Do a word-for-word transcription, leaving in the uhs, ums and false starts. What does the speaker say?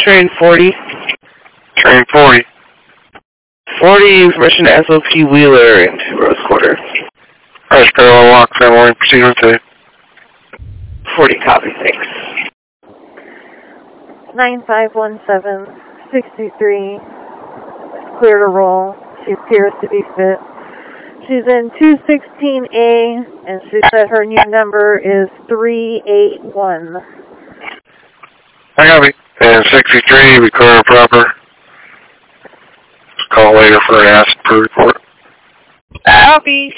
Train forty. Train forty. forty, information to S O P Wheeler into Rose Quarter. Alright, parallel walk, family, proceed with two. forty, copy, thanks. nine five one seven, sixty-three, clear to roll. She appears to be fit. She's in two sixteen A, and she said her new number is three eight one. I copy. And sixty-three, we clear proper. Call later for an ask per report. Copy.